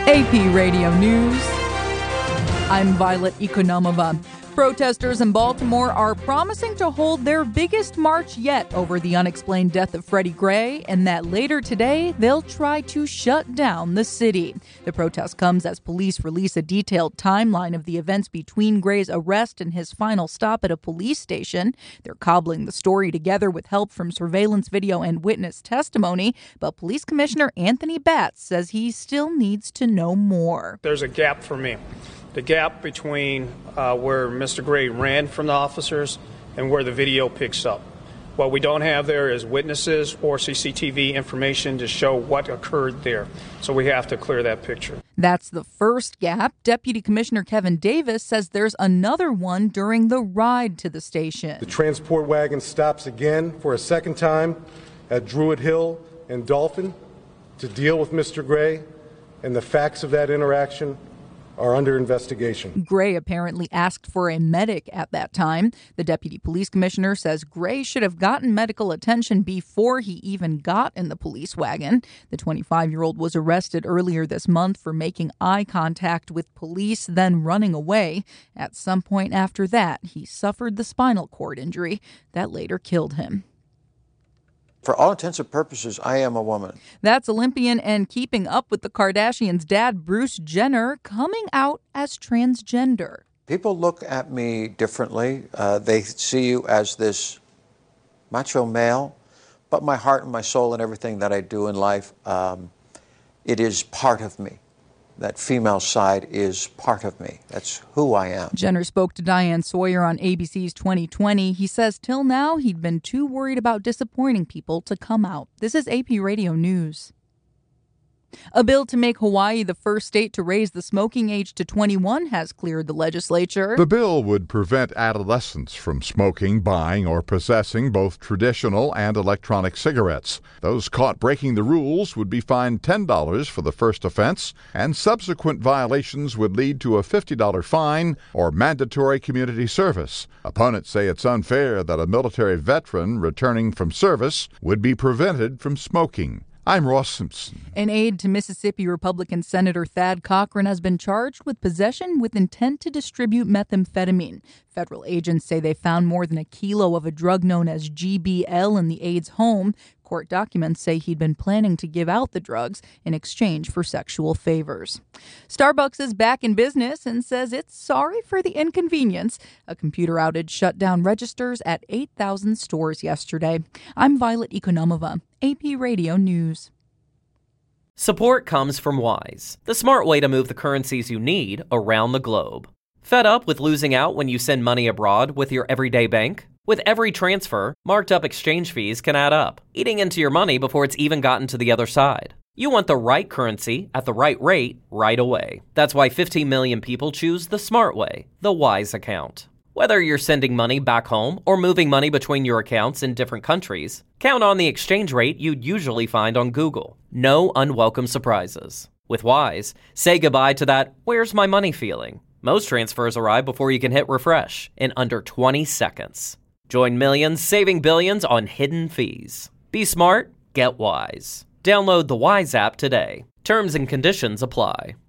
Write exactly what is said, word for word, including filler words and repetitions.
A P Radio News. I'm Violet Economova. Protesters in Baltimore are promising to hold their biggest march yet over the unexplained death of Freddie Gray, and that later today they'll try to shut down the city. The protest comes as police release a detailed timeline of the events between Gray's arrest and his final stop at a police station. They're cobbling the story together with help from surveillance video and witness testimony, but Police Commissioner Anthony Batts says he still needs to know more. There's a gap for me. The gap between uh, where Mister Gray ran from the officers and where the video picks up. What we don't have there is witnesses or C C T V information to show what occurred there. So we have to clear that picture. That's the first gap. Deputy Commissioner Kevin Davis says there's another one during the ride to the station. The transport wagon stops again for a second time at Druid Hill and Dolphin to deal with Mister Gray, and the facts of that interaction are under investigation. Gray apparently asked for a medic at that time. The deputy police commissioner says Gray should have gotten medical attention before he even got in the police wagon. The twenty-five-year-old was arrested earlier this month for making eye contact with police, then running away. At some point after that, he suffered the spinal cord injury that later killed him. For all intents and purposes, I am a woman. That's Olympian and Keeping Up with the Kardashians' dad, Bruce Jenner, coming out as transgender. People look at me differently. Uh, they see you as this macho male, but my heart and my soul and everything that I do in life, um, it is part of me. That female side is part of me. That's who I am. Jenner spoke to Diane Sawyer on A B C's twenty twenty. He says till now he'd been too worried about disappointing people to come out. This is A P Radio News. A bill to make Hawaii the first state to raise the smoking age to twenty-one has cleared the legislature. The bill would prevent adolescents from smoking, buying, or possessing both traditional and electronic cigarettes. Those caught breaking the rules would be fined ten dollars for the first offense, and subsequent violations would lead to a fifty dollars fine or mandatory community service. Opponents say it's unfair that a military veteran returning from service would be prevented from smoking. I'm Ross Simpson. An aide to Mississippi Republican Senator Thad Cochran has been charged with possession with intent to distribute methamphetamine. Federal agents say they found more than a kilo of a drug known as G B L in the aide's home. Court documents say he'd been planning to give out the drugs in exchange for sexual favors. Starbucks is back in business and says it's sorry for the inconvenience. A computer outage shut down registers at eight thousand stores yesterday. I'm Violet Economova, A P Radio News. Support comes from Wise, the smart way to move the currencies you need around the globe. Fed up with losing out when you send money abroad with your everyday bank? With every transfer, marked up exchange fees can add up, eating into your money before it's even gotten to the other side. You want the right currency at the right rate right away. That's why fifteen million people choose the smart way, the Wise account. Whether you're sending money back home or moving money between your accounts in different countries, count on the exchange rate you'd usually find on Google. No unwelcome surprises. With Wise, say goodbye to that "where's my money" feeling. Most transfers arrive before you can hit refresh in under twenty seconds. Join millions saving billions on hidden fees. Be smart, get Wise. Download the Wise app today. Terms and conditions apply.